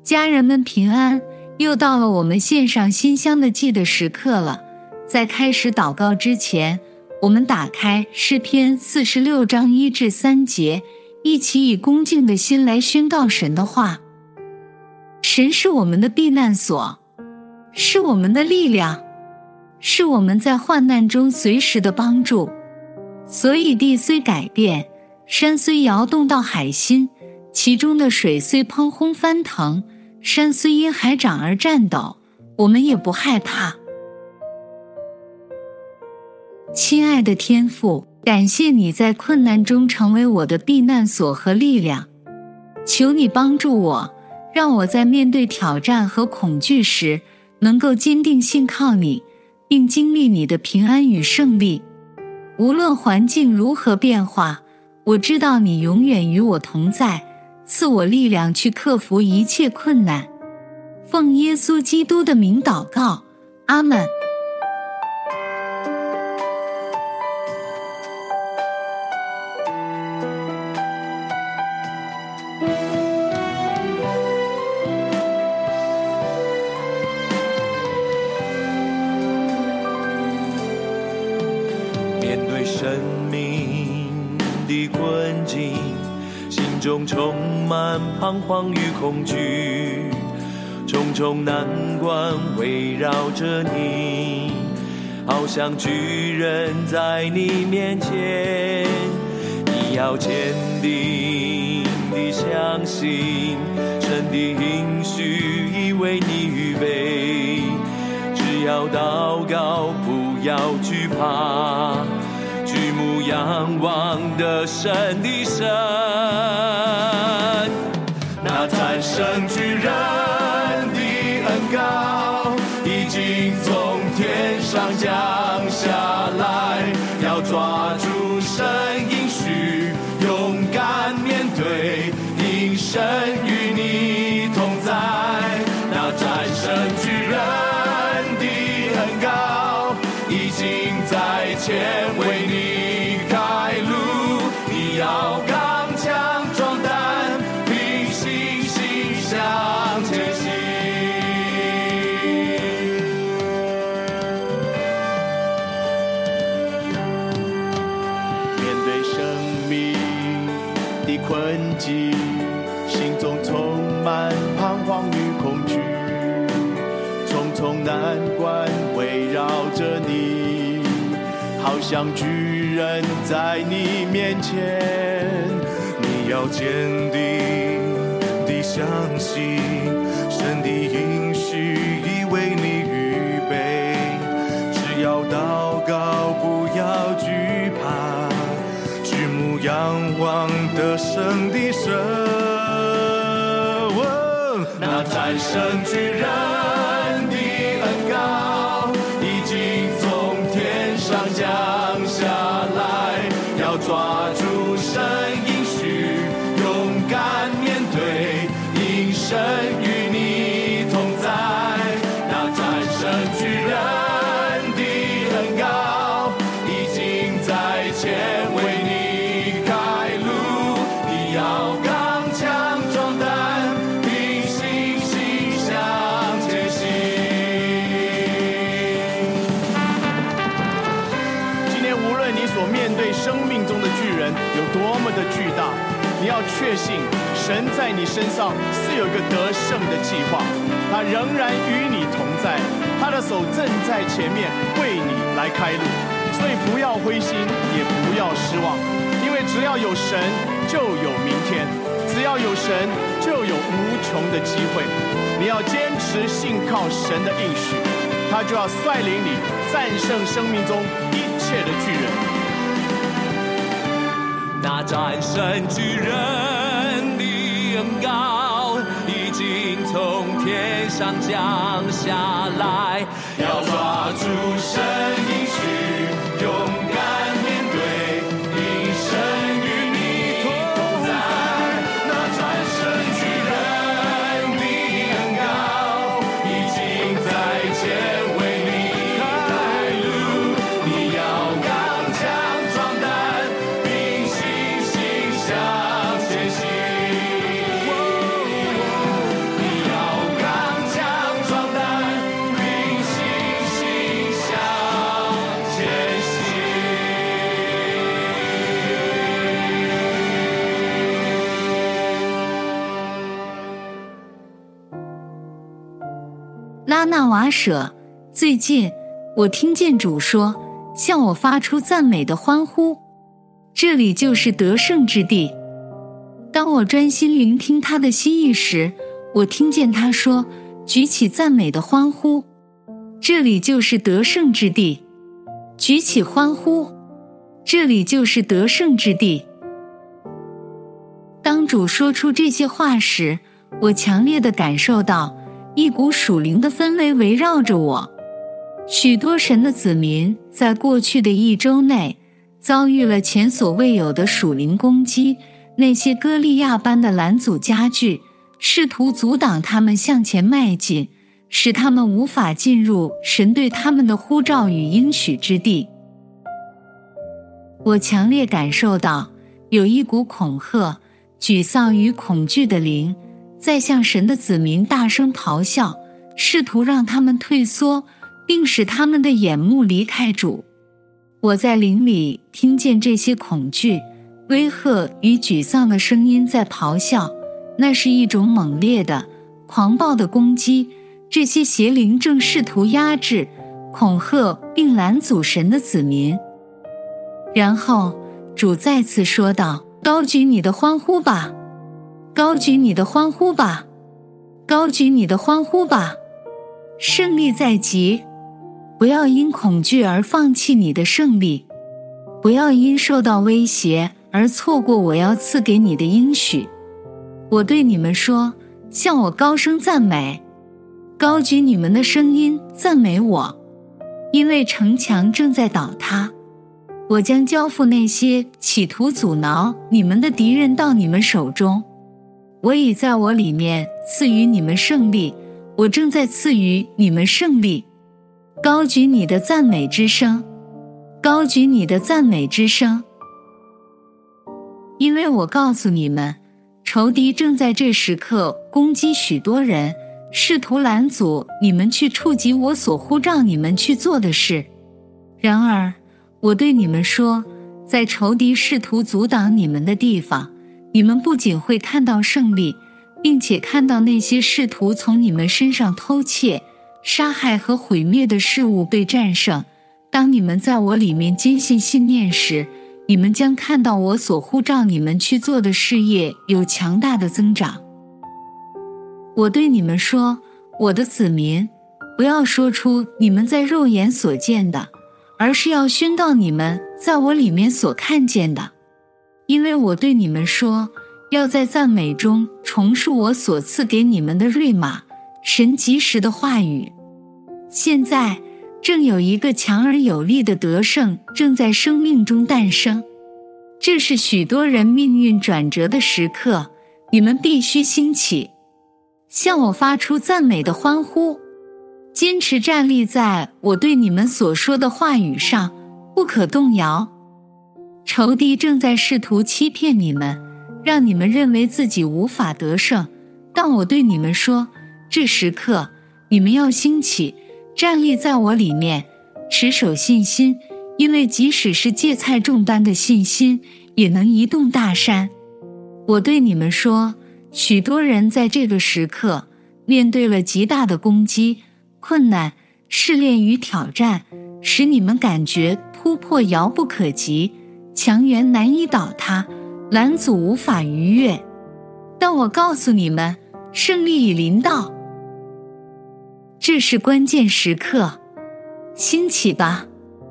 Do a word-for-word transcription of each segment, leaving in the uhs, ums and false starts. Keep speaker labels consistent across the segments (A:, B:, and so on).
A: 家人们平安，又到了我们献上馨香的祭的时刻了。在开始祷告之前，我们打开诗篇四十六章一至三节，一起以恭敬的心来宣告神的话。神是我们的避难所，是我们的力量，是我们在患难中随时的帮助。所以地虽改变，山虽摇动到海心，其中的水虽砰轰翻腾，山虽因海涨而颤抖，我们也不害怕。亲爱的天父，感谢你在困难中成为我的避难所和力量，求你帮助我，让我在面对挑战和恐惧时，能够坚定信靠你，并经历你的平安与胜利。无论环境如何变化，我知道你永远与我同在，赐我力量去克服一切困难。奉耶稣基督的名祷告，阿们。
B: 面对生命的困境，心中充满彷徨与恐惧，重重难关围绕着你，好像巨人在你面前。你要坚定地相信，神的应许已为你预备，只要祷告，不要惧怕，举目仰望的神的神，那战胜巨人的恩膏已经从天上降下来，要抓住神应许，勇敢面对，因神与你同在。那战胜巨人的恩膏已经在前为你开路，你要刚强壮胆，凭信心向前行。面对生命的困境，心中充满彷徨与恐惧，重重难关围绕着你，好像巨人在你面前。你要坚定地相信，神的应许已为你预备，只要祷告，不要惧怕，举目仰望得胜的神，那战胜巨人的恩膏已经从天上降下来，要抓住神应许，勇敢面对，因神与你同在。那战胜巨人的恩膏已经在前为你开路，你要刚强壮胆，凭信心向前行。今天无论你所面对生命中的巨人有多么的巨大，你要确信神在你身上是有一个得胜的计划，他仍然与你同在，他的手正在前面为你来开路。所以不要灰心，也不要失望，因为只要有神就有明天，只要有神就有无穷的机会。你要坚持信靠神的应许，他就要率领你战胜生命中一切的巨人。那战胜巨人的恩膏已经从天上降下来，要抓住神应许，勇敢面对，因神与你同在。那战胜巨人的恩膏已经在前为你开路，你要刚强壮胆，凭信心向前行。你要
A: 哈纳瓦舍，最近我听见主说，向我发出赞美的欢呼，这里就是得胜之地。当我专心聆听他的心意时，我听见他说，举起赞美的欢呼，这里就是得胜之地。举起欢呼，这里就是得胜之地。当主说出这些话时，我强烈地感受到一股属灵的氛围围绕着我。许多神的子民在过去的一周内遭遇了前所未有的属灵攻击，那些歌利亚般的拦阻加剧，试图阻挡他们向前迈进，使他们无法进入神对他们的呼召与应许之地。我强烈感受到有一股恐吓、沮丧与恐惧的灵在向神的子民大声咆哮，试图让他们退缩，并使他们的眼目离开主。我在灵里听见这些恐惧、威吓与沮丧的声音在咆哮，那是一种猛烈的、狂暴的攻击。这些邪灵正试图压制、恐吓并拦阻神的子民。然后主再次说道，高举你的欢呼吧，高举你的欢呼吧，高举你的欢呼吧，胜利在即。不要因恐惧而放弃你的胜利，不要因受到威胁而错过我要赐给你的应许。我对你们说，向我高声赞美，高举你们的声音赞美我，因为城墙正在倒塌。我将交付那些企图阻挠你们的敌人到你们手中。我已在我里面赐予你们胜利，我正在赐予你们胜利。高举你的赞美之声，高举你的赞美之声。因为我告诉你们，仇敌正在这时刻攻击许多人，试图拦阻你们去触及我所呼召你们去做的事。然而我对你们说，在仇敌试图阻挡你们的地方，你们不仅会看到胜利，并且看到那些试图从你们身上偷窃、杀害和毁灭的事物被战胜。当你们在我里面坚信信念时，你们将看到我所呼召你们去做的事业有强大的增长。我对你们说，我的子民，不要说出你们在肉眼所见的，而是要宣告你们在我里面所看见的。因为我对你们说，要在赞美中重述我所赐给你们的瑞玛，神及时的话语。现在正有一个强而有力的得胜正在生命中诞生，这是许多人命运转折的时刻，你们必须兴起，向我发出赞美的欢呼，坚持站立在我对你们所说的话语上，不可动摇。仇敌正在试图欺骗你们，让你们认为自己无法得胜，但我对你们说，这时刻你们要兴起，站立在我里面，持守信心，因为即使是芥菜种般的信心，也能移动大山。我对你们说，许多人在这个时刻面对了极大的攻击、困难、试炼与挑战，使你们感觉突破遥不可及，墙垣难以倒塌，拦阻无法逾越。但我告诉你们，胜利已临到。这是关键时刻，兴起吧！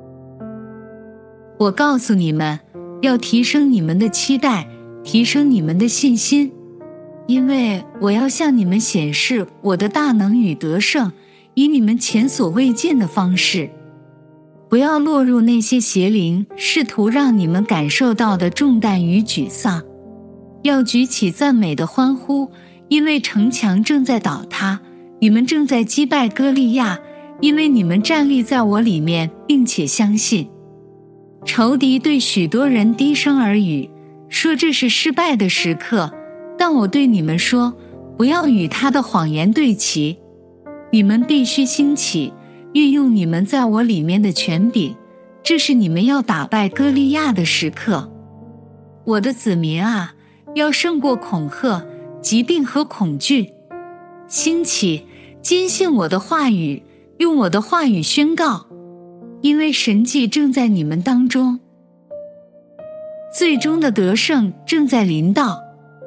A: 我告诉你们，要提升你们的期待，提升你们的信心，因为我要向你们显示我的大能与得胜，以你们前所未见的方式。不要落入那些邪灵试图让你们感受到的重担与沮丧，要举起赞美的欢呼，因为城墙正在倒塌，你们正在击败歌利亚，因为你们站立在我里面，并且相信。仇敌对许多人低声耳语，说这是失败的时刻，但我对你们说，不要与他的谎言对齐，你们必须兴起，运用你们在我里面的权柄，这是你们要打败歌利亚的时刻。我的子民啊，要胜过恐吓、疾病和恐惧，兴起， 坚信我的话语，用我的话语宣告，因为神迹正在你们当中，最终的得胜正在临到。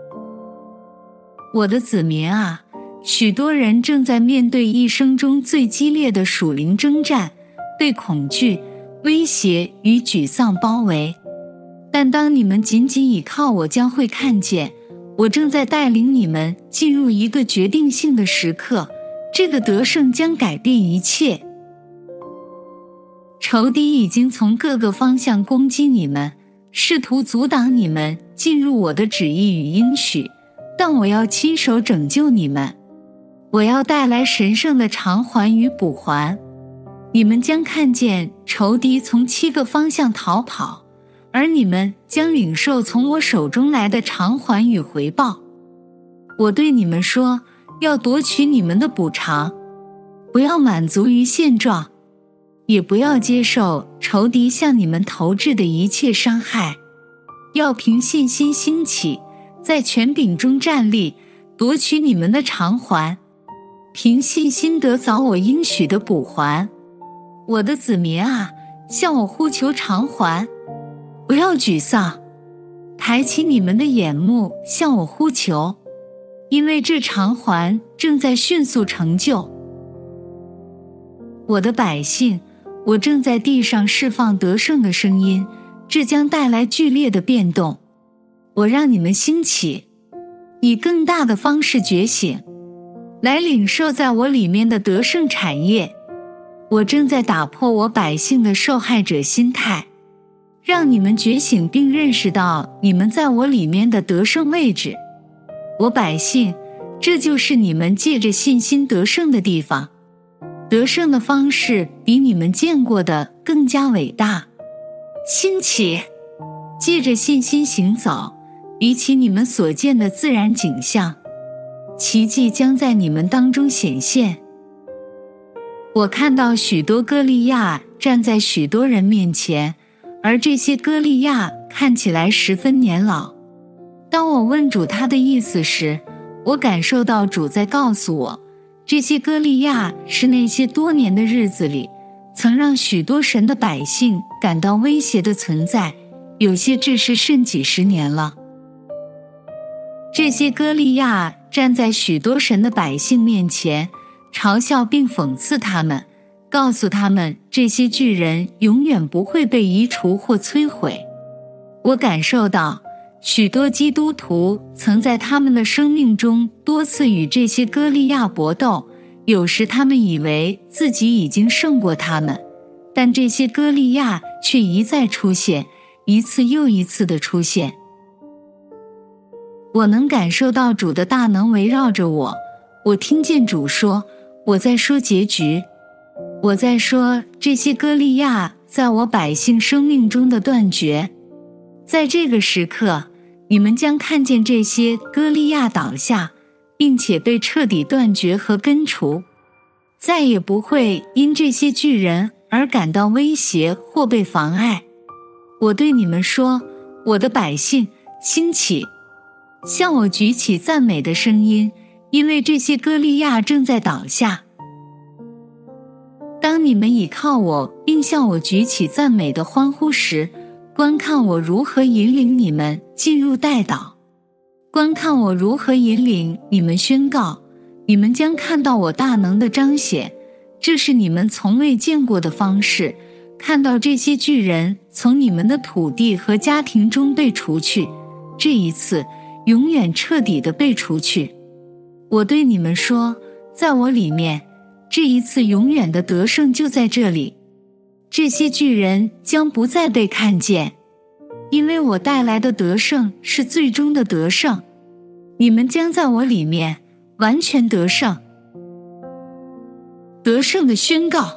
A: 我的子民啊，许多人正在面对一生中最激烈的属灵征战，被恐惧、威胁与沮丧包围。但当你们紧紧倚靠我，将会看见，我正在带领你们进入一个决定性的时刻，这个得胜将改变一切。仇敌已经从各个方向攻击你们，试图阻挡你们进入我的旨意与应许，但我要亲手拯救你们。我要带来神圣的偿还与补还。你们将看见仇敌从七个方向逃跑，而你们将领受从我手中来的偿还与回报。我对你们说，要夺取你们的补偿，不要满足于现状，也不要接受仇敌向你们投掷的一切伤害。要凭信心兴起，在权柄中站立，夺取你们的偿还，凭信心得早我应许的补还。我的子民啊，向我呼求偿还，不要沮丧，抬起你们的眼目向我呼求，因为这偿还正在迅速成就。我的百姓，我正在地上释放得胜的声音，这将带来剧烈的变动。我让你们兴起，以更大的方式觉醒，来领受在我里面的得胜产业。我正在打破我百姓的受害者心态，让你们觉醒并认识到你们在我里面的得胜位置。我百姓，这就是你们借着信心得胜的地方。得胜的方式比你们见过的更加伟大。兴起，借着信心行走，比起你们所见的自然景象，奇迹将在你们当中显现。我看到许多歌利亚站在许多人面前，而这些歌利亚看起来十分年老。当我问主他的意思时，我感受到主在告诉我，这些歌利亚是那些多年的日子里曾让许多神的百姓感到威胁的存在，有些至是甚几十年了。这些歌利亚站在许多神的百姓面前，嘲笑并讽刺他们，告诉他们这些巨人永远不会被移除或摧毁。我感受到许多基督徒曾在他们的生命中多次与这些歌利亚搏斗，有时他们以为自己已经胜过他们，但这些歌利亚却一再出现，一次又一次的出现。我能感受到主的大能围绕着我，我听见主说，我在说结局，我在说这些歌利亚在我百姓生命中的断绝。在这个时刻，你们将看见这些歌利亚倒下，并且被彻底断绝和根除，再也不会因这些巨人而感到威胁或被妨碍。我对你们说，我的百姓，兴起，向我举起赞美的声音，因为这些歌利亚正在倒下。当你们倚靠我并向我举起赞美的欢呼时，观看我如何引领你们进入代祷，观看我如何引领你们宣告，你们将看到我大能的彰显，这是你们从未见过的方式，看到这些巨人从你们的土地和家庭中被除去，这一次永远彻底地被除去。我对你们说，在我里面，这一次永远的得胜就在这里。这些巨人将不再被看见，因为我带来的得胜是最终的得胜。你们将在我里面完全得胜。得胜的宣告。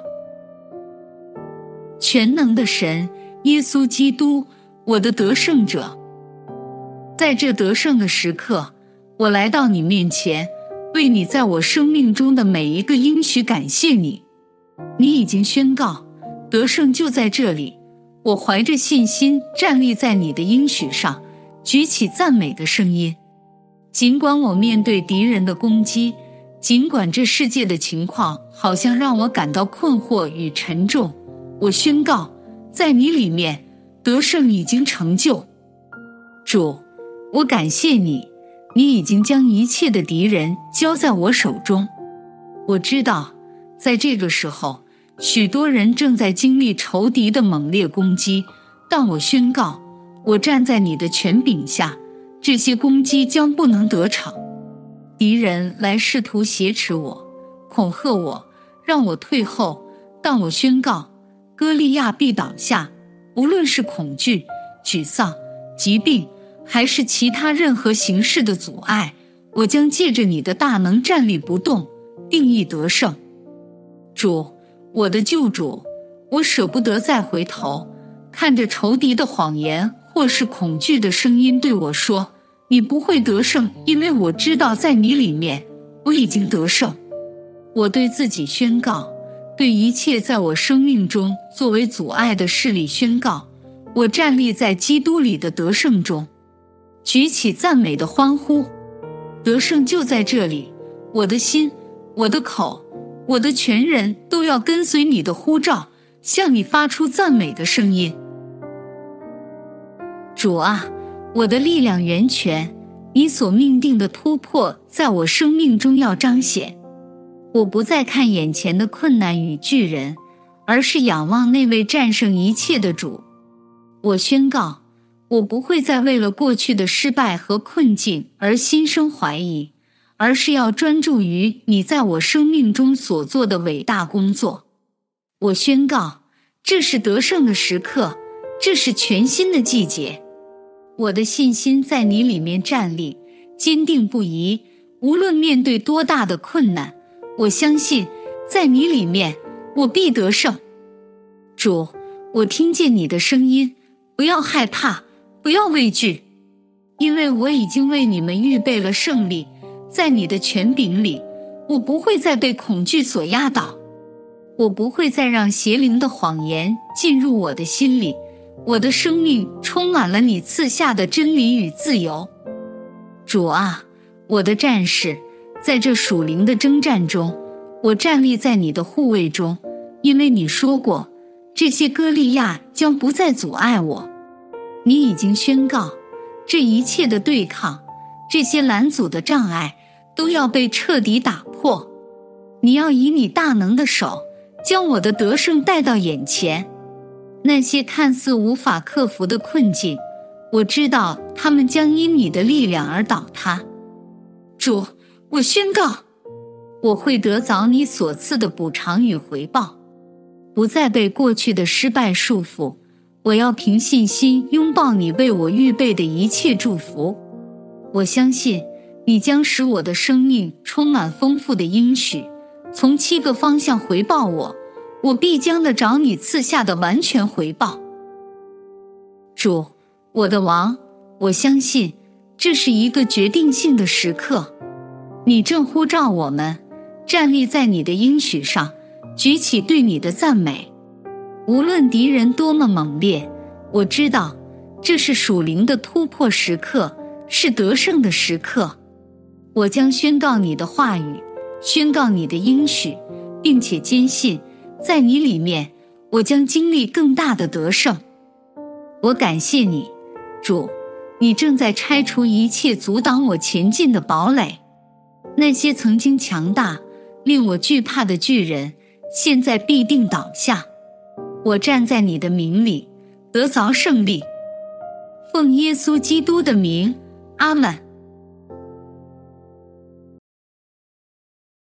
A: 全能的神，耶稣基督，我的得胜者，在这得胜的时刻，我来到你面前，为你在我生命中的每一个应许感谢你。你已经宣告，得胜就在这里。我怀着信心站立在你的应许上，举起赞美的声音。尽管我面对敌人的攻击， 尽管这世界的情况好像让我感到困惑与沉重，我宣告，在你里面，得胜已经成就。主，我感谢你，你已经将一切的敌人交在我手中。我知道，在这个时候，许多人正在经历仇敌的猛烈攻击，但我宣告，我站在你的权柄下，这些攻击将不能得逞。敌人来试图挟持我，恐吓我，让我退后，但我宣告，歌利亚必倒下，无论是恐惧、沮丧、疾病，还是其他任何形式的阻碍，我将借着你的大能站立不动，定义得胜。主，我的救主，我舍不得再回头，看着仇敌的谎言或是恐惧的声音对我说，你不会得胜，因为我知道在你里面，我已经得胜。我对自己宣告，对一切在我生命中作为阻碍的势力宣告，我站立在基督里的得胜中，举起赞美的欢呼。得胜就在这里，我的心，我的口，我的全人都要跟随你的呼召，向你发出赞美的声音。主啊，我的力量源泉，你所命定的突破在我生命中要彰显。我不再看眼前的困难与巨人，而是仰望那位战胜一切的主。我宣告，我不会再为了过去的失败和困境而心生怀疑，而是要专注于你在我生命中所做的伟大工作。我宣告，这是得胜的时刻，这是全新的季节。我的信心在你里面站立，坚定不移，无论面对多大的困难，我相信在你里面，我必得胜。主，我听见你的声音，不要害怕，不要畏惧，因为我已经为你们预备了胜利，在你的权柄里，我不会再被恐惧所压倒，我不会再让邪灵的谎言进入我的心里，我的生命充满了你赐下的真理与自由。主啊，我的战士，在这属灵的征战中，我站立在你的护卫中，因为你说过，这些歌利亚将不再阻碍我。你已经宣告，这一切的对抗，这些拦阻的障碍，都要被彻底打破。你要以你大能的手，将我的得胜带到眼前。那些看似无法克服的困境，我知道他们将因你的力量而倒塌。主，我宣告，我会得着你所赐的补偿与回报，不再被过去的失败束缚。我要凭信心拥抱你为我预备的一切祝福。我相信你将使我的生命充满丰富的应许，从七个方向回报我，我必将得着你赐下的完全回报。主，我的王，我相信这是一个决定性的时刻，你正呼召我们站立在你的应许上，举起对你的赞美。无论敌人多么猛烈，我知道这是属灵的突破时刻，是得胜的时刻。我将宣告你的话语，宣告你的应许，并且坚信在你里面，我将经历更大的得胜。我感谢你，主，你正在拆除一切阻挡我前进的堡垒。那些曾经强大令我惧怕的巨人，现在必定倒下。我站在你的名里，得着胜利。奉耶稣基督的名，阿们。